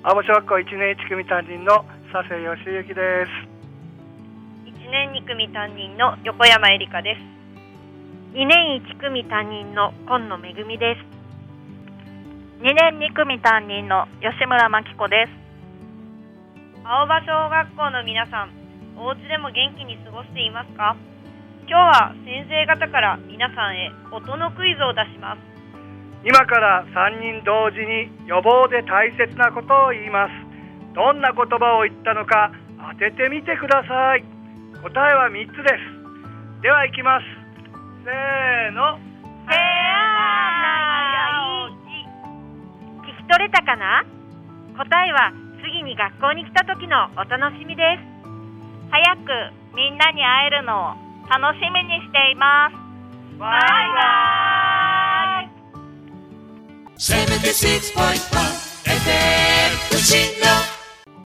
青葉小学校1年1組担任の佐世義之です。 1年2組担任の横山恵里香です。 2年1組担任の今野めぐみです。 2年2組担任の吉村真紀子です。 青葉小学校の皆さん、お家でも元気に過ごしていますか？今日は先生方から皆さんへ音のクイズを出します。 今から3人同時に予防で大切なことを言います。どんな言葉を言ったのか当ててみてください。答えは3つです。では行きます。せーの。 聞き取れたかな？答えは次に学校に来た時のお楽しみです。 早くみんなに会えるのを楽しみにしています。 バイバイ。 76.1 FM 内